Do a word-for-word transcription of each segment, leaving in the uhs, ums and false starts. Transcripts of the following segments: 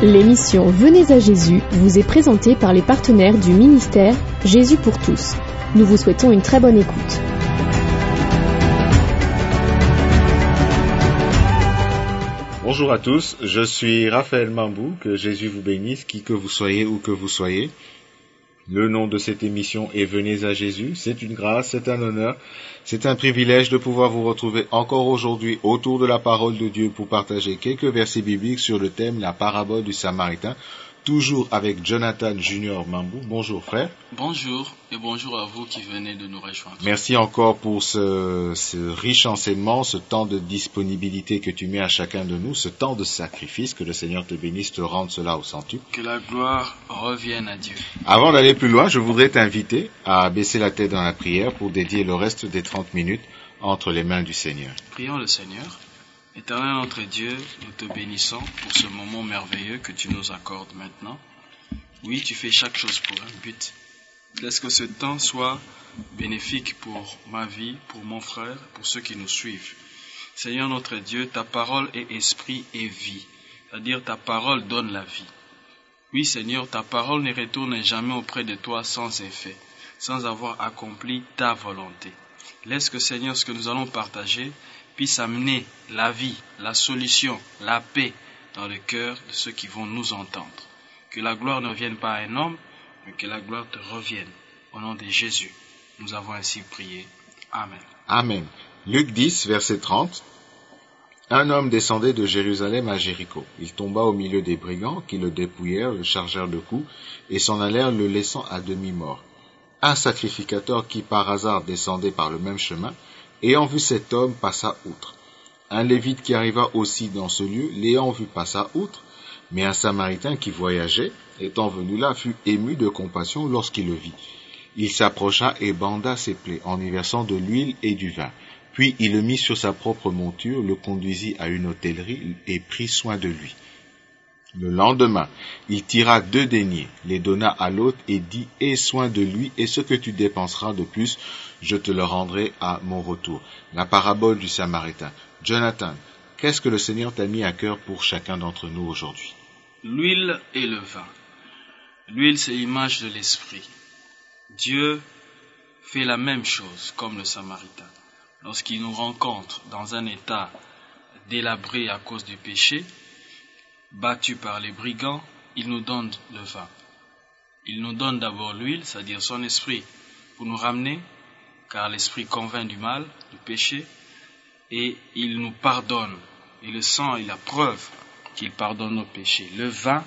L'émission Venez à Jésus vous est présentée par les partenaires du ministère Jésus pour tous. Nous vous souhaitons une très bonne écoute. Bonjour à tous, je suis Raphaël Mambou, que Jésus vous bénisse, qui que vous soyez ou que vous soyez. Le nom de cette émission est Venez à Jésus. C'est une grâce, c'est un honneur, c'est un privilège de pouvoir vous retrouver encore aujourd'hui autour de la parole de Dieu pour partager quelques versets bibliques sur le thème la parabole du Samaritain, toujours avec Jonathan Junior Mambou. Bonjour frère. Bonjour et bonjour à vous qui venez de nous rejoindre. Merci encore pour ce, ce riche enseignement, ce temps de disponibilité que tu mets à chacun de nous, ce temps de sacrifice, que le Seigneur te bénisse, te rende cela au centuple. Que la gloire revienne à Dieu. Avant d'aller plus loin, je voudrais t'inviter à baisser la tête dans la prière pour dédier le reste des trente minutes entre les mains du Seigneur. Prions le Seigneur. Éternel notre Dieu, nous te bénissons pour ce moment merveilleux que tu nous accordes maintenant. Oui, tu fais chaque chose pour un but. Laisse que ce temps soit bénéfique pour ma vie, pour mon frère, pour ceux qui nous suivent. Seigneur notre Dieu, ta parole est esprit et vie. C'est-à-dire ta parole donne la vie. Oui Seigneur, ta parole ne retourne jamais auprès de toi sans effet, sans avoir accompli ta volonté. Laisse que Seigneur, ce que nous allons partager, puisse amener la vie, la solution, la paix dans le cœur de ceux qui vont nous entendre. Que la gloire ne vienne pas à un homme, mais que la gloire te revienne. Au nom de Jésus, nous avons ainsi prié. Amen. Amen. Luc dix, verset trente. Un homme descendait de Jérusalem à Jéricho. Il tomba au milieu des brigands qui le dépouillèrent, le chargèrent de coups et s'en allèrent le laissant à demi-mort. Un sacrificateur qui par hasard descendait par le même chemin, ayant vu cet homme, passa outre. Un lévite qui arriva aussi dans ce lieu, l'ayant vu, passa outre, mais un samaritain qui voyageait, étant venu là, fut ému de compassion lorsqu'il le vit. Il s'approcha et banda ses plaies en y versant de l'huile et du vin. Puis il le mit sur sa propre monture, le conduisit à une hôtellerie et prit soin de lui. Le lendemain, il tira deux deniers, les donna à l'hôte et dit « Aie soin de lui, et ce que tu dépenseras de plus, je te le rendrai à mon retour. » La parabole du Samaritain. Jonathan, qu'est-ce que le Seigneur t'a mis à cœur pour chacun d'entre nous aujourd'hui? L'huile et le vin. L'huile, c'est l'image de l'esprit. Dieu fait la même chose comme le Samaritain. Lorsqu'il nous rencontre dans un état délabré à cause du péché, battu par les brigands, il nous donne le vin. Il nous donne d'abord l'huile, c'est-à-dire son esprit, pour nous ramener, car l'esprit convainc du mal, du péché, et il nous pardonne. Et le sang est la preuve qu'il pardonne nos péchés. Le vin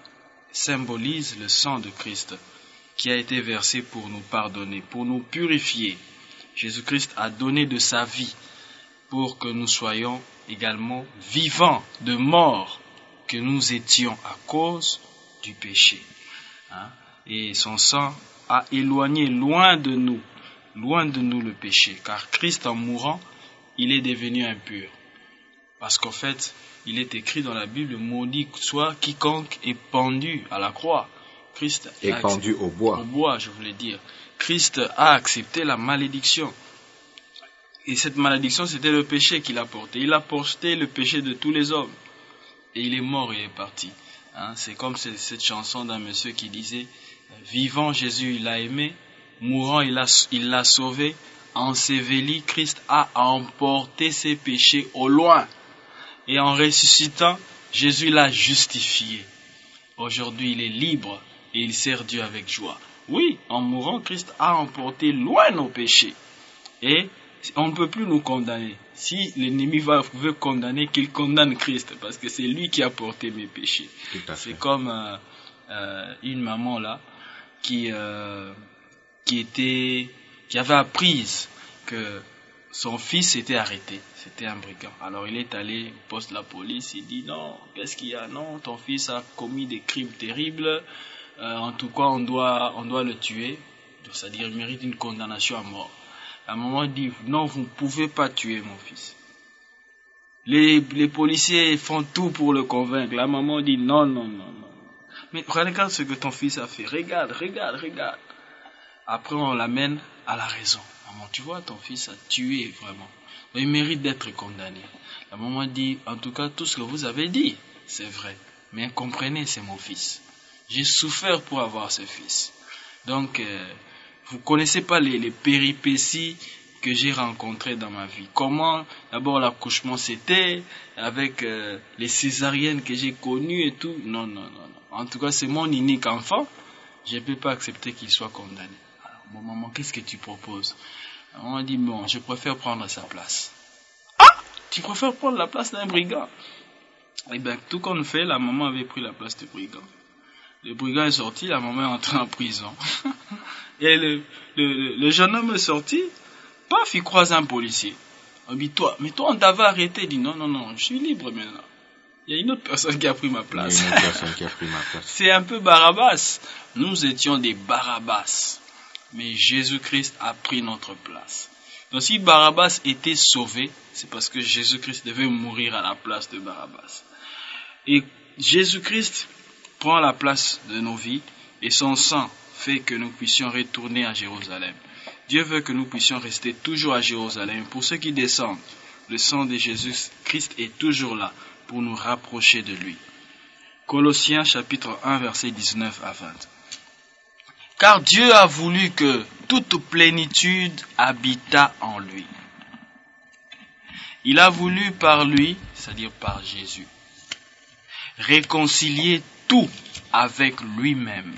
symbolise le sang de Christ, qui a été versé pour nous pardonner, pour nous purifier. Jésus-Christ a donné de sa vie pour que nous soyons également vivants de mort que nous étions à cause du péché. Hein? Et son sang a éloigné loin de nous, loin de nous le péché, car Christ en mourant, il est devenu impur. Parce qu'en fait, il est écrit dans la Bible, maudit soit quiconque est pendu à la croix. Christ est pendu au bois. Au bois, je voulais dire. Christ a accepté la malédiction. Et cette malédiction, c'était le péché qu'il a porté. Il a porté le péché de tous les hommes. Et il est mort, il est parti. Hein, c'est comme cette chanson d'un monsieur qui disait « Vivant, Jésus, il l'a aimé. Mourant, il l'a il l'a sauvé. Enseveli, Christ a emporté ses péchés au loin. Et en ressuscitant, Jésus l'a justifié. Aujourd'hui, il est libre et il sert Dieu avec joie. » Oui, en mourant, Christ a emporté loin nos péchés. Et on ne peut plus nous condamner. Si l'ennemi veut condamner, qu'il condamne Christ, parce que c'est lui qui a porté mes péchés. C'est comme euh, euh, une maman là, qui, euh, qui, était, qui avait appris que son fils était arrêté. C'était un brigand. Alors il est allé au poste de la police, il dit non, qu'est-ce qu'il y a? Non, ton fils a commis des crimes terribles. Euh, en tout cas, on doit, on doit le tuer, c'est-à-dire il mérite une condamnation à mort. La maman dit, non, vous ne pouvez pas tuer mon fils. Les, les policiers font tout pour le convaincre. La maman dit, non, non, non, non. Mais regarde ce que ton fils a fait. Regarde, regarde, regarde. Après, on l'amène à la raison. Maman, tu vois, ton fils a tué vraiment. Il mérite d'être condamné. La maman dit, en tout cas, tout ce que vous avez dit, c'est vrai. Mais comprenez, c'est mon fils. J'ai souffert pour avoir ce fils. Donc, euh, vous connaissez pas les, les péripéties que j'ai rencontrées dans ma vie. Comment, d'abord, l'accouchement c'était, avec euh, les césariennes que j'ai connues et tout. Non, non, non, non. En tout cas, c'est mon unique enfant. Je ne peux pas accepter qu'il soit condamné. Alors, bon, maman, qu'est-ce que tu proposes? On a dit, bon, je préfère prendre sa place. Ah! Tu préfères prendre la place d'un brigand? Eh bien, tout qu'on fait, la maman avait pris la place du brigand. Le brigand est sorti, la maman est entrée en prison. Et le, le, le jeune homme est sorti, paf, il croise un policier. On dit, toi, mais toi, on t'avait arrêté. Il dit, non, non, non, je suis libre maintenant. Il y a une autre personne qui a pris ma place. Il y a une autre personne qui a pris ma place. C'est un peu Barabbas. Nous étions des Barabbas. Mais Jésus-Christ a pris notre place. Donc si Barabbas était sauvé, c'est parce que Jésus-Christ devait mourir à la place de Barabbas. Et Jésus-Christ prend la place de nos vies et son sang fait que nous puissions retourner à Jérusalem. Dieu veut que nous puissions rester toujours à Jérusalem. Pour ceux qui descendent, le sang de Jésus-Christ est toujours là pour nous rapprocher de lui. Colossiens chapitre un verset dix-neuf à vingt. Car Dieu a voulu que toute plénitude habitât en lui. Il a voulu par lui, c'est-à-dire par Jésus, réconcilier tout avec lui-même,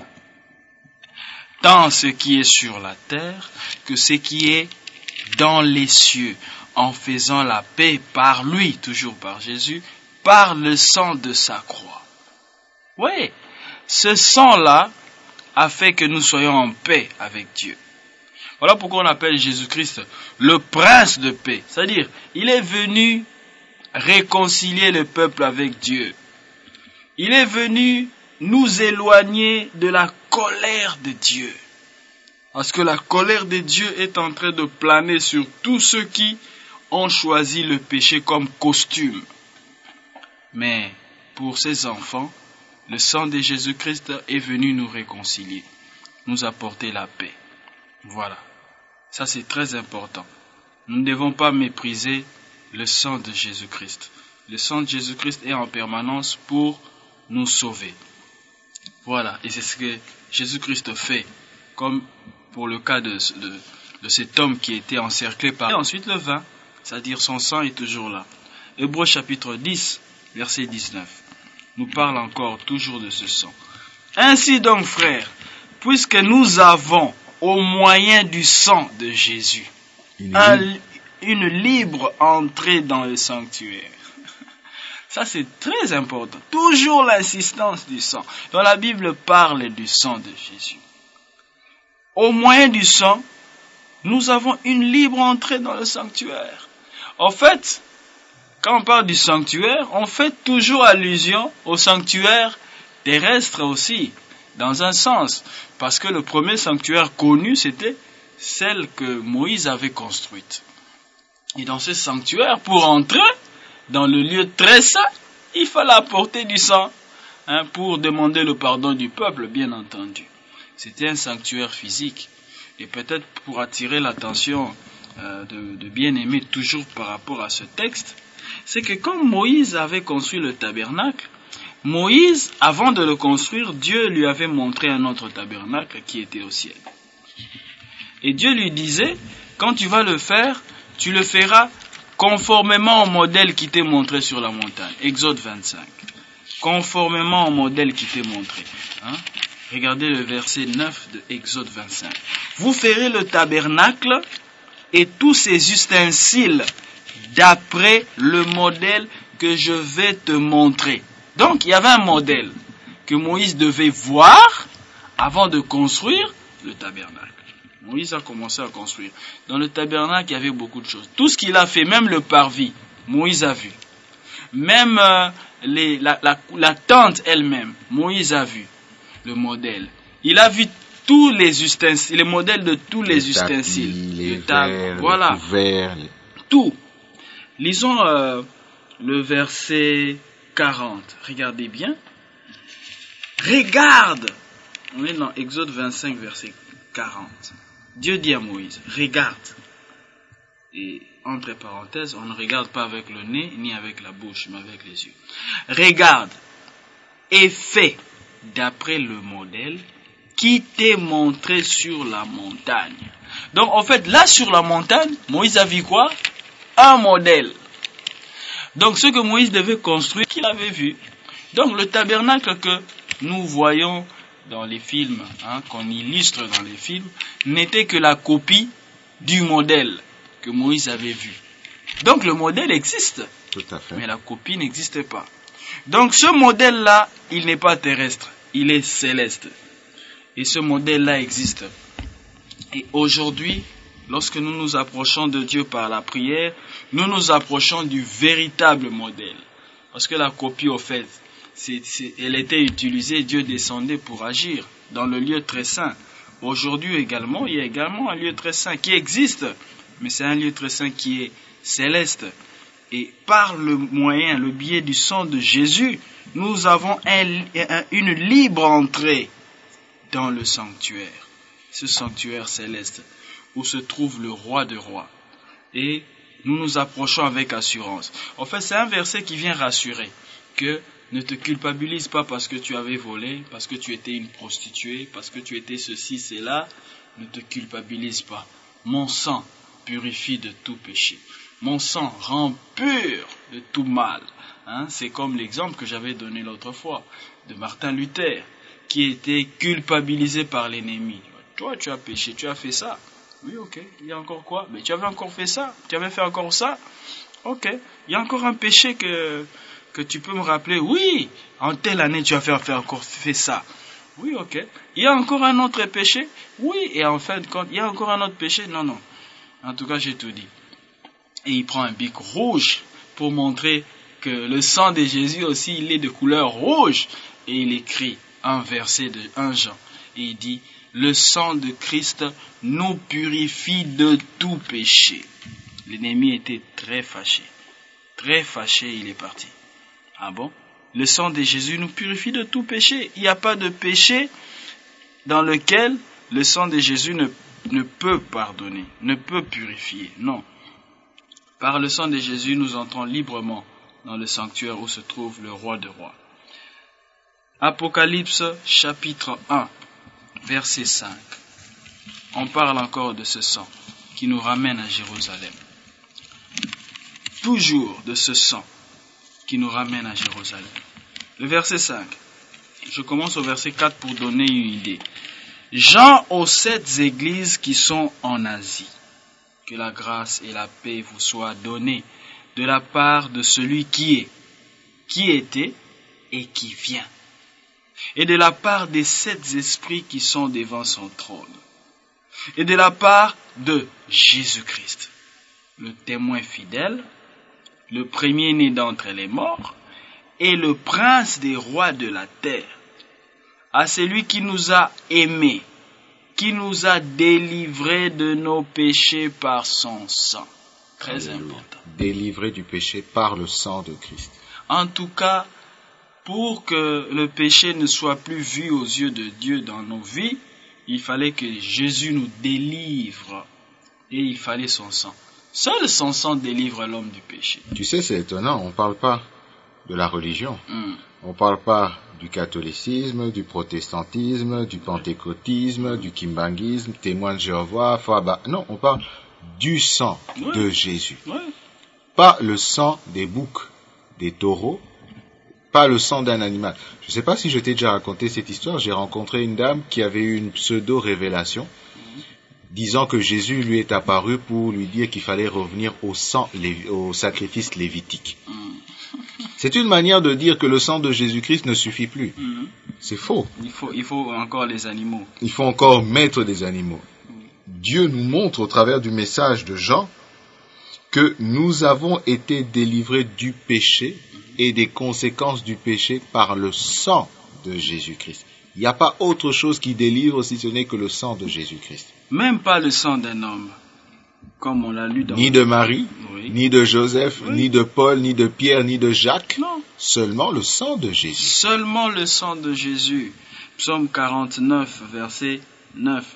tant ce qui est sur la terre que ce qui est dans les cieux, en faisant la paix par lui, toujours par Jésus, par le sang de sa croix. Oui, ce sang-là a fait que nous soyons en paix avec Dieu. Voilà pourquoi on appelle Jésus-Christ le prince de paix. C'est-à-dire, il est venu réconcilier le peuple avec Dieu. Il est venu nous éloigner de la colère de Dieu. Parce que la colère de Dieu est en train de planer sur tous ceux qui ont choisi le péché comme costume. Mais pour ces enfants, le sang de Jésus-Christ est venu nous réconcilier, nous apporter la paix. Voilà. Ça, c'est très important. Nous ne devons pas mépriser le sang de Jésus-Christ. Le sang de Jésus-Christ est en permanence pour nous sauver. Voilà. Et c'est ce que Jésus-Christ fait, comme pour le cas de, de, de cet homme qui était encerclé par... Et ensuite le vin, c'est-à-dire son sang est toujours là. Hébreux chapitre dix, verset dix-neuf. Nous parle encore toujours de ce sang. Ainsi donc, frères, puisque nous avons, au moyen du sang de Jésus, une, un, une libre entrée dans le sanctuaire. Ça, c'est très important. Toujours l'insistance du sang. Dans la Bible parle du sang de Jésus. Au moyen du sang, nous avons une libre entrée dans le sanctuaire. En fait, quand on parle du sanctuaire, on fait toujours allusion au sanctuaire terrestre aussi, dans un sens. Parce que le premier sanctuaire connu, c'était celle que Moïse avait construite. Et dans ce sanctuaire, pour entrer dans le lieu très saint, il fallait apporter du sang, hein, pour demander le pardon du peuple, bien entendu. C'était un sanctuaire physique. Et peut-être pour attirer l'attention euh, de, de bien-aimés toujours par rapport à ce texte, c'est que quand Moïse avait construit le tabernacle, Moïse, avant de le construire, Dieu lui avait montré un autre tabernacle qui était au ciel. Et Dieu lui disait, quand tu vas le faire, tu le feras conformément au modèle qui t'est montré sur la montagne. Exode vingt-cinq. Conformément au modèle qui t'est montré. Hein? Regardez le verset neuf de Exode vingt-cinq. Vous ferez le tabernacle et tous ses ustensiles d'après le modèle que je vais te montrer. Donc, il y avait un modèle que Moïse devait voir avant de construire le tabernacle. Moïse a commencé à construire. Dans le tabernacle, il y avait beaucoup de choses. Tout ce qu'il a fait, même le parvis, Moïse a vu. Même euh, les, la, la, la tente elle-même, Moïse a vu le modèle. Il a vu tous les ustensiles, les modèles de tous les, les ustensiles. Tapis, les verres, voilà. les couverts, les... Tout. Lisons euh, le verset quarante. Regardez bien. Regarde. On est dans Exode vingt-cinq, verset quarante. Dieu dit à Moïse, regarde. Et entre parenthèses, on ne regarde pas avec le nez ni avec la bouche, mais avec les yeux. Regarde. est fait d'après le modèle qui t'est montré sur la montagne. Donc en fait, là sur la montagne, Moïse a vu quoi? Un modèle. Donc ce que Moïse devait construire, qu'il avait vu. Donc le tabernacle que nous voyons dans les films, hein, qu'on illustre dans les films, n'était que la copie du modèle que Moïse avait vu. Donc le modèle existe, Tout à fait. mais la copie n'existe pas. Donc ce modèle-là, il n'est pas terrestre, il est céleste. Et ce modèle-là existe. Et aujourd'hui, lorsque nous nous approchons de Dieu par la prière, nous nous approchons du véritable modèle. Parce que la copie, au fait, c'est, c'est, elle était utilisée, Dieu descendait pour agir dans le lieu très saint. Aujourd'hui également, il y a également un lieu très saint qui existe, mais c'est un lieu très saint qui est céleste. Et par le moyen, le biais du sang de Jésus, nous avons un, un, une libre entrée dans le sanctuaire, ce sanctuaire céleste, où se trouve le roi des rois. Et nous nous approchons avec assurance. En fait, c'est un verset qui vient rassurer que ne te culpabilise pas parce que tu avais volé, parce que tu étais une prostituée, parce que tu étais ceci, cela. Ne te culpabilise pas. Mon sang purifie de tout péché. Mon sang rend pur de tout mal. Hein, c'est comme l'exemple que j'avais donné l'autre fois de Martin Luther, qui était culpabilisé par l'ennemi. Toi, tu as péché, tu as fait ça. Oui, ok. Il y a encore quoi? Mais tu avais encore fait ça. Tu avais fait encore ça. Ok. Il y a encore un péché que que tu peux me rappeler. Oui. En telle année, tu as fait, fait encore fait ça. Oui, ok. Il y a encore un autre péché. Oui. Et en fait, quand il y a encore un autre péché. Non, non. En tout cas, j'ai tout dit. Et il prend un bic rouge pour montrer que le sang de Jésus aussi, il est de couleur rouge. Et il écrit un verset de un Jean. Et il dit, le sang de Christ nous purifie de tout péché. L'ennemi était très fâché. Très fâché, il est parti. Ah bon? Le sang de Jésus nous purifie de tout péché. Il n'y a pas de péché dans lequel le sang de Jésus ne, ne peut pardonner, ne peut purifier. Non. Par le sang de Jésus, nous entrons librement dans le sanctuaire où se trouve le roi des rois. Apocalypse chapitre un, verset cinq. On parle encore de ce sang qui nous ramène à Jérusalem. Toujours de ce sang qui nous ramène à Jérusalem. Le verset cinq. Je commence au verset quatre pour donner une idée. Jean aux sept églises qui sont en Asie. Que la grâce et la paix vous soient données de la part de celui qui est, qui était et qui vient. Et de la part des sept esprits qui sont devant son trône. Et de la part de Jésus-Christ, le témoin fidèle, le premier-né d'entre les morts, et le prince des rois de la terre, à celui qui nous a aimés, qui nous a délivrés de nos péchés par son sang. Très Alléluia. important. Délivré du péché par le sang de Christ. En tout cas, pour que le péché ne soit plus vu aux yeux de Dieu dans nos vies, il fallait que Jésus nous délivre. Et il fallait son sang. Seul son sang délivre l'homme du péché. Tu sais, c'est étonnant, on ne parle pas de la religion. Mm. On ne parle pas du catholicisme, du protestantisme, du pentecôtisme, du kimbanguisme, témoin de Jéhovah, Faba. Non, on parle du sang Ouais. de Jésus. Ouais. Pas le sang des boucs, des taureaux, pas le sang d'un animal. Je ne sais pas si je t'ai déjà raconté cette histoire. J'ai rencontré une dame qui avait eu une pseudo-révélation disant que Jésus lui est apparu pour lui dire qu'il fallait revenir au sang, au sacrifice lévitique. Mm. C'est une manière de dire que le sang de Jésus-Christ ne suffit plus. Mm. C'est faux. Il faut, il faut encore les animaux. Il faut encore mettre des animaux. Dieu nous montre au travers du message de Jean que nous avons été délivrés du péché et des conséquences du péché par le sang de Jésus-Christ. Il n'y a pas autre chose qui délivre si ce n'est que le sang de Jésus-Christ. Même pas le sang d'un homme, comme on l'a lu dans... Ni de Marie, Oui. ni de Joseph, Oui. ni de Paul, ni de Pierre, ni de Jacques. Non, Seulement le sang de Jésus. seulement le sang de Jésus. Psaume quarante-neuf, verset neuf.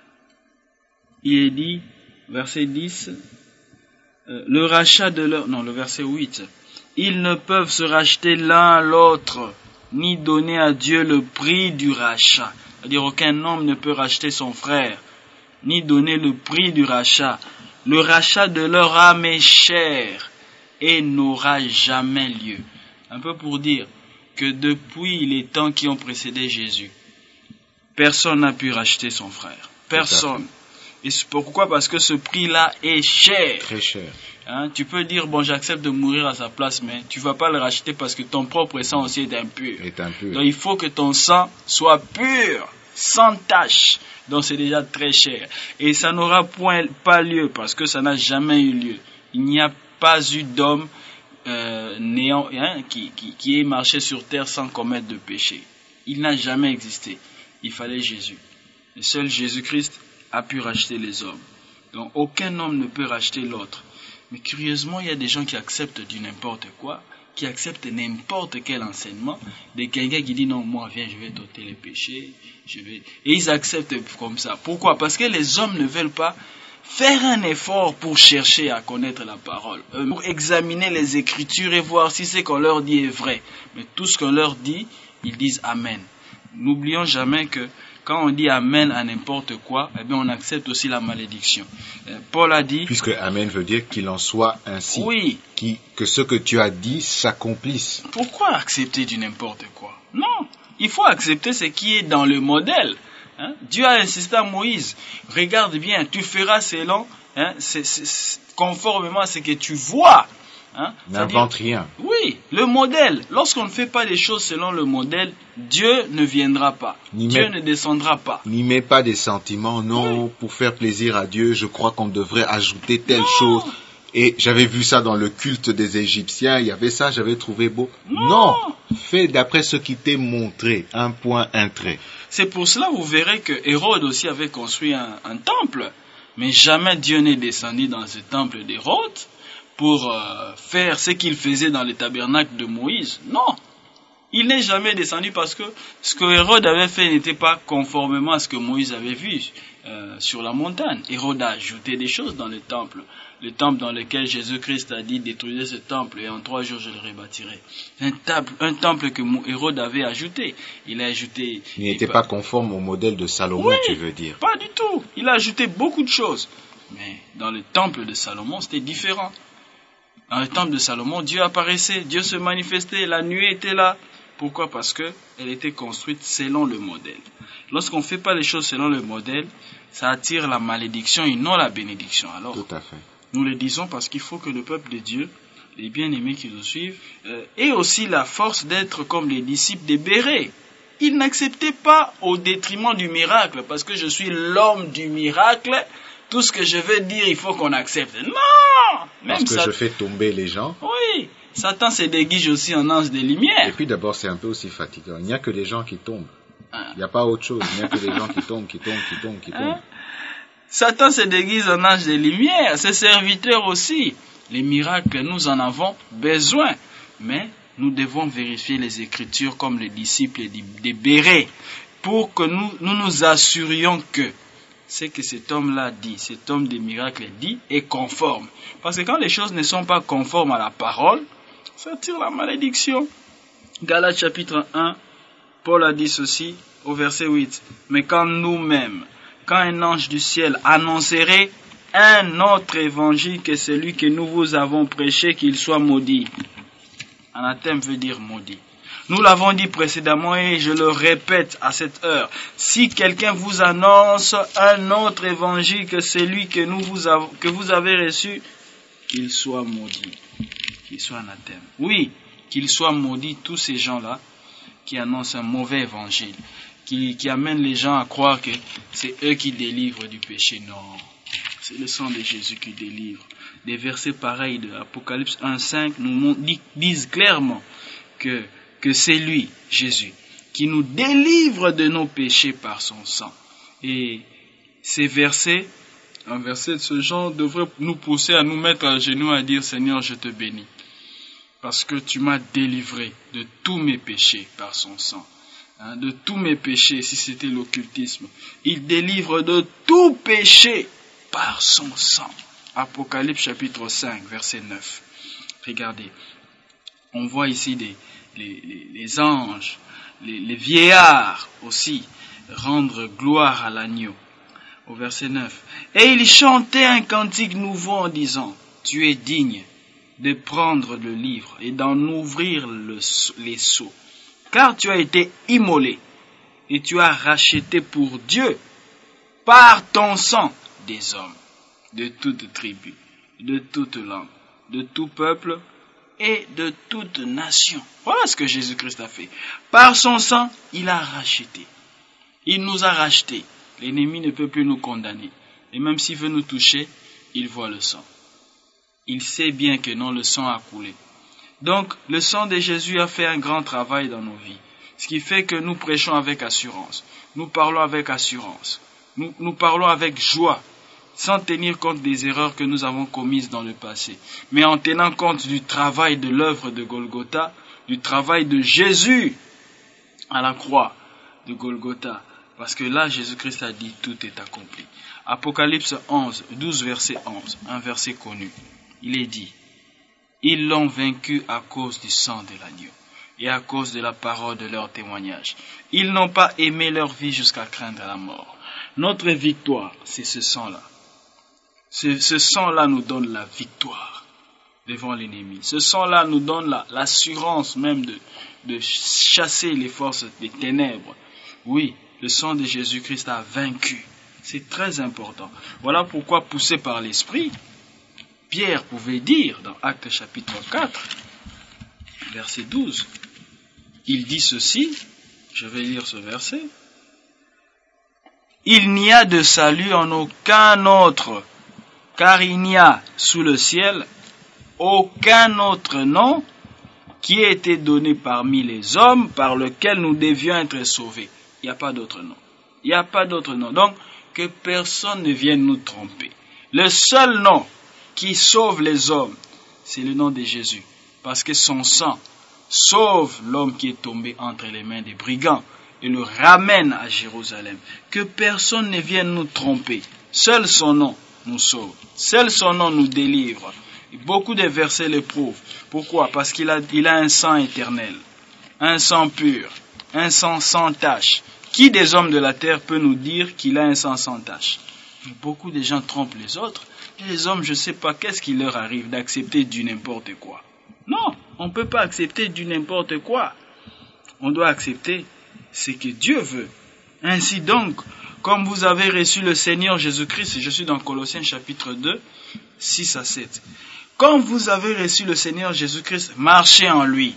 Il est dit, verset dix, euh, le rachat de leur... Non, le verset huit. Ils ne peuvent se racheter l'un à l'autre, ni donner à Dieu le prix du rachat. C'est-à-dire aucun homme ne peut racheter son frère, ni donner le prix du rachat. Le rachat de leur âme est cher et n'aura jamais lieu. Un peu pour dire que depuis les temps qui ont précédé Jésus, personne n'a pu racheter son frère. Personne. Et c'est pourquoi? Parce que ce prix-là est cher. Très cher. Hein, tu peux dire, bon, j'accepte de mourir à sa place, mais tu vas pas le racheter parce que ton propre sang aussi est impur. Est impur. Donc il faut que ton sang soit pur, sans tache. Donc c'est déjà très cher. Et ça n'aura point, pas lieu parce que ça n'a jamais eu lieu. Il n'y a pas eu d'homme euh, néant, hein, qui, qui, qui ait marché sur terre sans commettre de péché. Il n'a jamais existé. Il fallait Jésus. Et seul Jésus-Christ a pu racheter les hommes. Donc aucun homme ne peut racheter l'autre. Mais curieusement, il y a des gens qui acceptent du n'importe quoi, qui acceptent n'importe quel enseignement, de quelqu'un qui dit non, moi viens, je vais t'ôter les péchés, je vais... Et ils acceptent comme ça. Pourquoi? Parce que les hommes ne veulent pas faire un effort pour chercher à connaître la parole, euh, pour examiner les Écritures et voir si ce qu'on leur dit est vrai. Mais tout ce qu'on leur dit, ils disent Amen. N'oublions jamais que quand on dit Amen à n'importe quoi, eh bien on accepte aussi la malédiction. Euh, Paul a dit... Puisque Amen veut dire qu'il en soit ainsi. Oui. Qui, que ce que tu as dit s'accomplisse. Pourquoi accepter du n'importe quoi? Non. Il faut accepter ce qui est dans le modèle. Hein? Dieu a insisté à Moïse. Regarde bien, tu feras selon, hein, c'est, c'est, conformément à ce que tu vois. Hein? N'invente rien. Oui, le modèle. Lorsqu'on ne fait pas les choses selon le modèle, Dieu ne viendra pas. N'y Dieu met, ne descendra pas. N'y met pas des sentiments. Non, oui. Pour faire plaisir à Dieu, je crois qu'on devrait ajouter telle non. chose. Et j'avais vu ça dans le culte des Égyptiens. Il y avait ça, j'avais trouvé beau. Non, non. Fais d'après ce qui t'est montré. Un point, un trait. C'est pour cela vous verrez que Hérode aussi avait construit un, un temple. Mais jamais Dieu n'est descendu dans ce temple d'Hérode pour euh, faire ce qu'il faisait dans le tabernacle de Moïse. Non, il n'est jamais descendu parce que ce que Hérode avait fait n'était pas conformément à ce que Moïse avait vu euh, sur la montagne. Hérode a ajouté des choses dans le temple, le temple dans lequel Jésus-Christ a dit détruisez ce temple et en trois jours je le rebâtirai. Un temple, un temple que Hérode avait ajouté. Il a ajouté. Il n'était pas conforme au modèle de Salomon, oui, tu veux dire? Pas du tout. Il a ajouté beaucoup de choses. Mais dans le temple de Salomon, c'était différent. Dans le temple de Salomon, Dieu apparaissait, Dieu se manifestait, la nuée était là. Pourquoi? Parce que elle était construite selon le modèle. Lorsqu'on ne fait pas les choses selon le modèle, ça attire la malédiction et non la bénédiction. Alors, tout à fait. Nous le disons parce qu'il faut que le peuple de Dieu, les bien-aimés qui nous suivent, euh, ait aussi la force d'être comme les disciples des Bérets. Ils n'acceptaient pas au détriment du miracle, parce que je suis l'homme du miracle. Tout ce que je veux dire, il faut qu'on accepte. Non! Même Parce que ça... je fais tomber les gens. Oui. Satan se déguise aussi en ange de lumière. Et puis d'abord, c'est un peu aussi fatigant. Il n'y a que les gens qui tombent. Hein? Il n'y a pas autre chose. Il n'y a que les gens qui tombent, qui tombent, qui tombent, qui tombent. Hein? Satan se déguise en ange de lumière. Ses serviteurs aussi. Les miracles, nous en avons besoin. Mais nous devons vérifier les Écritures comme les disciples des Bérets pour que nous nous, nous assurions que ce que cet homme-là dit, cet homme des miracles dit, est conforme. Parce que quand les choses ne sont pas conformes à la parole, ça tire la malédiction. Galates chapitre un, Paul a dit ceci au verset huit. Mais quand nous-mêmes, quand un ange du ciel annoncerait un autre évangile que celui que nous vous avons prêché, qu'il soit maudit. Anathème veut dire maudit. Nous l'avons dit précédemment et je le répète à cette heure. Si quelqu'un vous annonce un autre évangile que celui que, nous vous, avons, que vous avez reçu, qu'il soit maudit, qu'il soit anathème. Oui, qu'il soit maudit tous ces gens-là qui annoncent un mauvais évangile, qui, qui amènent les gens à croire que c'est eux qui délivrent du péché. Non, c'est le sang de Jésus qui délivre. Des versets pareils de Apocalypse un cinq nous disent clairement que que c'est lui, Jésus, qui nous délivre de nos péchés par son sang. Et ces versets, un verset de ce genre devrait nous pousser à nous mettre à genoux et à dire, Seigneur, je te bénis, parce que tu m'as délivré de tous mes péchés par son sang. Hein, de tous mes péchés, si c'était l'occultisme. Il délivre de tout péché par son sang. Apocalypse chapitre cinq, verset neuf. Regardez. On voit ici des, les, les, les anges, les, les vieillards aussi, rendre gloire à l'agneau. Au verset neuf. Et il chantait un cantique nouveau en disant, tu es digne de prendre le livre et d'en ouvrir le, les sceaux, car tu as été immolé et tu as racheté pour Dieu par ton sang des hommes de toute tribu, de toute langue, de tout peuple et de toute nation. Voilà ce que Jésus-Christ a fait. Par son sang, il a racheté. Il nous a rachetés. L'ennemi ne peut plus nous condamner. Et même s'il veut nous toucher, il voit le sang. Il sait bien que non, le sang a coulé. Donc, le sang de Jésus a fait un grand travail dans nos vies. Ce qui fait que nous prêchons avec assurance. Nous parlons avec assurance. Nous, nous parlons avec joie, sans tenir compte des erreurs que nous avons commises dans le passé. Mais en tenant compte du travail de l'œuvre de Golgotha, du travail de Jésus à la croix de Golgotha. Parce que là, Jésus-Christ a dit, tout est accompli. Apocalypse onze, douze, verset onze, un verset connu. Il est dit, ils l'ont vaincu à cause du sang de l'agneau et à cause de la parole de leur témoignage. Ils n'ont pas aimé leur vie jusqu'à craindre la mort. Notre victoire, c'est ce sang-là. Ce, ce sang-là nous donne la victoire devant l'ennemi. Ce sang-là nous donne la, l'assurance même de, de chasser les forces des ténèbres. Oui, le sang de Jésus-Christ a vaincu. C'est très important. Voilà pourquoi, poussé par l'Esprit, Pierre pouvait dire dans Actes chapitre quatre, verset douze, il dit ceci, je vais lire ce verset, « Il n'y a de salut en aucun autre, car il n'y a sous le ciel aucun autre nom qui ait été donné parmi les hommes par lequel nous devions être sauvés. » Il n'y a pas d'autre nom. Il n'y a pas d'autre nom. Donc, que personne ne vienne nous tromper. Le seul nom qui sauve les hommes, c'est le nom de Jésus. Parce que son sang sauve l'homme qui est tombé entre les mains des brigands et le ramène à Jérusalem. Que personne ne vienne nous tromper. Seul son nom nous sauve. Seul son nom nous délivre. Et beaucoup de versets le prouvent. Pourquoi? Parce qu'il a, il a un sang éternel, un sang pur, un sang sans tache. Qui des hommes de la terre peut nous dire qu'il a un sang sans tache? Beaucoup de gens trompent les autres. Et les hommes, je ne sais pas qu'est-ce qui leur arrive d'accepter du n'importe quoi. Non, on ne peut pas accepter du n'importe quoi. On doit accepter ce que Dieu veut. Ainsi donc, comme vous avez reçu le Seigneur Jésus-Christ, je suis dans Colossiens chapitre deux, six à sept. Comme vous avez reçu le Seigneur Jésus-Christ, marchez en lui,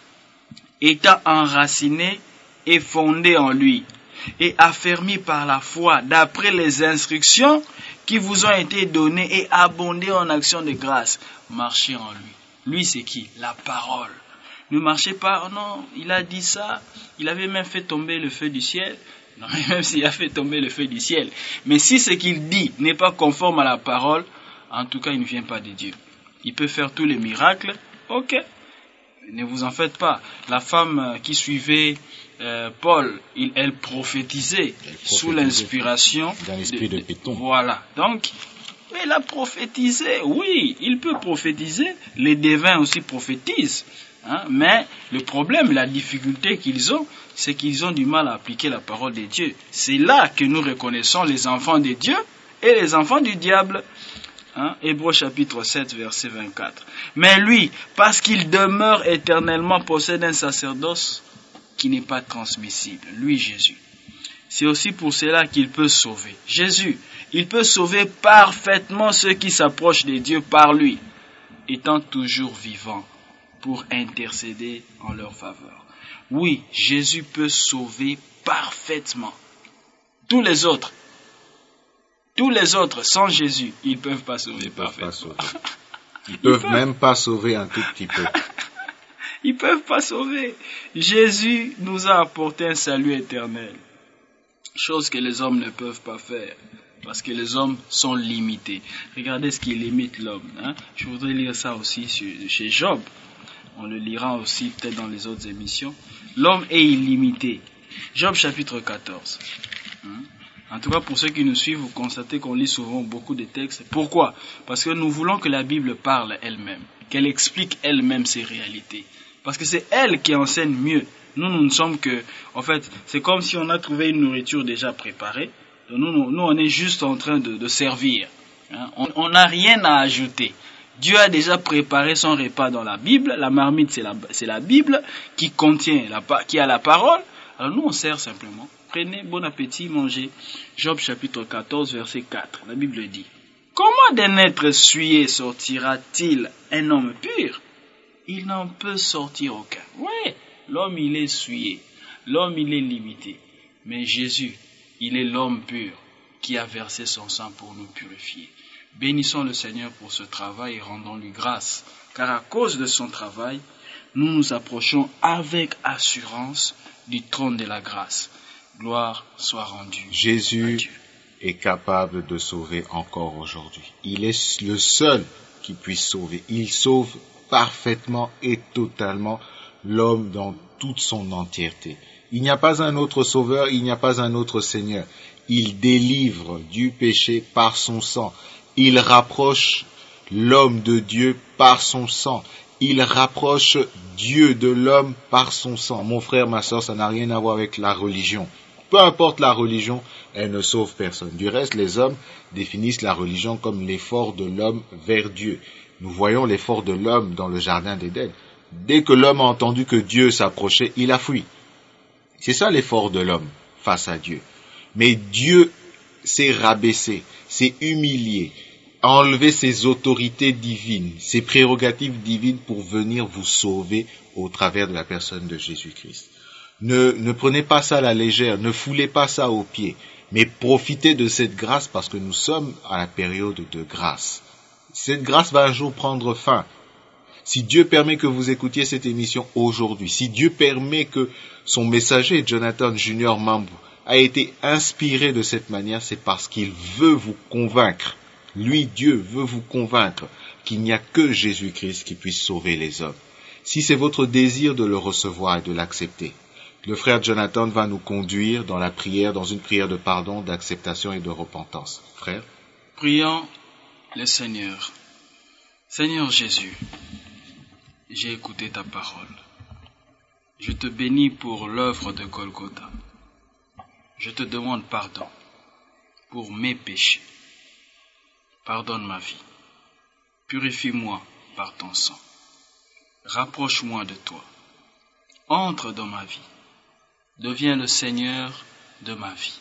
étant enraciné et fondé en lui, et affermi par la foi, d'après les instructions qui vous ont été données, et abondez en actions de grâce. Marchez en lui. Lui, c'est qui? La parole. Ne marchez pas, oh non, il a dit ça, il avait même fait tomber le feu du ciel. Non, même s'il a fait tomber le feu du ciel. Mais si ce qu'il dit n'est pas conforme à la parole, en tout cas, il ne vient pas de Dieu. Il peut faire tous les miracles, ok. Ne vous en faites pas. La femme qui suivait euh, Paul, il, elle prophétisait, elle prophétisait sous l'inspiration dans l'esprit de, de Python. Voilà. Donc, elle a prophétisé. Oui, il peut prophétiser. Les devins aussi prophétisent. Hein, mais le problème, la difficulté qu'ils ont, c'est qu'ils ont du mal à appliquer la parole de Dieu. C'est là que nous reconnaissons les enfants de Dieu et les enfants du diable. Hein, Hébreux chapitre sept, verset vingt-quatre. Mais lui, parce qu'il demeure éternellement, possède un sacerdoce qui n'est pas transmissible. Lui, Jésus. C'est aussi pour cela qu'il peut sauver. Jésus, il peut sauver parfaitement ceux qui s'approchent de Dieu par lui, étant toujours vivant pour intercéder en leur faveur. Oui, Jésus peut sauver parfaitement. Tous les autres, tous les autres, sans Jésus, ils ne peuvent pas sauver parfaitement. Pas sauver. Ils ne peuvent, peuvent même pas sauver un tout petit peu. Ils ne peuvent pas sauver. Jésus nous a apporté un salut éternel. Chose que les hommes ne peuvent pas faire. Parce que les hommes sont limités. Regardez ce qui limite l'homme. Hein? Je voudrais lire ça aussi chez Job. On le lira aussi peut-être dans les autres émissions. L'homme est illimité. Job chapitre quatorze. Hein? En tout cas, pour ceux qui nous suivent, vous constatez qu'on lit souvent beaucoup de textes. Pourquoi? Parce que nous voulons que la Bible parle elle-même, qu'elle explique elle-même ses réalités. Parce que c'est elle qui enseigne mieux. Nous, nous ne sommes que... En fait, c'est comme si on a trouvé une nourriture déjà préparée. Nous, nous, nous on est juste en train de, de servir. Hein? On n'a rien à ajouter. Dieu a déjà préparé son repas dans la Bible. La marmite, c'est la, c'est la Bible qui contient, la, qui a la parole. Alors nous, on sert simplement. Prenez, bon appétit, mangez. Job chapitre quatorze, verset quatre. La Bible dit: comment d'un être souillé sortira-t-il un homme pur? Il n'en peut sortir aucun. Oui, l'homme, il est souillé. L'homme, il est limité. Mais Jésus, il est l'homme pur qui a versé son sang pour nous purifier. Bénissons le Seigneur pour ce travail et rendons-lui grâce. Car à cause de son travail, nous nous approchons avec assurance du trône de la grâce. Gloire soit rendue Jésus à Dieu. Est capable de sauver encore aujourd'hui. Il est le seul qui puisse sauver. Il sauve parfaitement et totalement l'homme dans toute son entièreté. Il n'y a pas un autre sauveur, il n'y a pas un autre Seigneur. Il délivre du péché par son sang. Il rapproche l'homme de Dieu par son sang. Il rapproche Dieu de l'homme par son sang. Mon frère, ma soeur, ça n'a rien à voir avec la religion. Peu importe la religion, elle ne sauve personne. Du reste, les hommes définissent la religion comme l'effort de l'homme vers Dieu. Nous voyons l'effort de l'homme dans le jardin d'Éden. Dès que l'homme a entendu que Dieu s'approchait, il a fui. C'est ça l'effort de l'homme face à Dieu. Mais Dieu s'est rabaissé, s'est humilié, a enlevé ses autorités divines, ses prérogatives divines pour venir vous sauver au travers de la personne de Jésus-Christ. Ne, ne prenez pas ça à la légère, ne foulez pas ça aux pieds, mais profitez de cette grâce parce que nous sommes à la période de grâce. Cette grâce va un jour prendre fin. Si Dieu permet que vous écoutiez cette émission aujourd'hui, si Dieu permet que son messager, Jonathan Junior Mambou, a été inspiré de cette manière, c'est parce qu'il veut vous convaincre. Lui, Dieu, veut vous convaincre qu'il n'y a que Jésus-Christ qui puisse sauver les hommes. Si c'est votre désir de le recevoir et de l'accepter, le frère Jonathan va nous conduire dans la prière, dans une prière de pardon, d'acceptation et de repentance. Frère? Prions le Seigneur. Seigneur Jésus, j'ai écouté ta parole. Je te bénis pour l'œuvre de Golgotha. Je te demande pardon pour mes péchés. Pardonne ma vie. Purifie-moi par ton sang. Rapproche-moi de toi. Entre dans ma vie. Deviens le Seigneur de ma vie.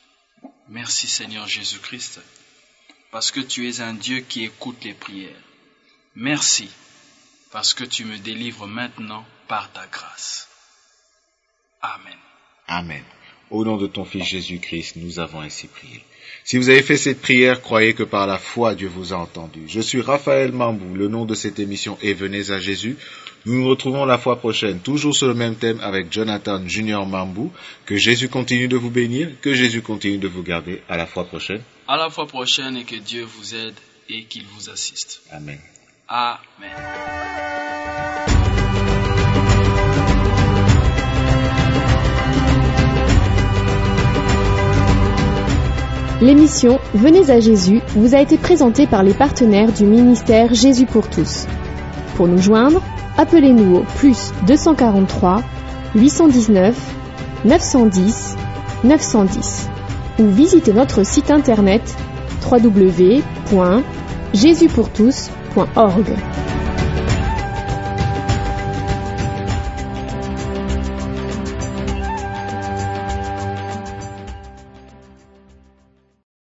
Merci Seigneur Jésus-Christ, parce que tu es un Dieu qui écoute les prières. Merci, parce que tu me délivres maintenant par ta grâce. Amen. Amen. Au nom de ton Fils Jésus-Christ, nous avons ainsi prié. Si vous avez fait cette prière, croyez que par la foi, Dieu vous a entendu. Je suis Raphaël Mambou, le nom de cette émission est Venez à Jésus. Nous nous retrouvons la fois prochaine, toujours sur le même thème avec Jonathan Junior Mambou. Que Jésus continue de vous bénir, que Jésus continue de vous garder. À la fois prochaine. À la fois prochaine et que Dieu vous aide et qu'il vous assiste. Amen. Amen. L'émission Venez à Jésus vous a été présentée par les partenaires du ministère Jésus pour tous. Pour nous joindre, appelez-nous au plus deux cent quarante-trois, huit cent dix-neuf, neuf cent dix, neuf cent dix ou visitez notre site internet w w w point jésus pour tous point org.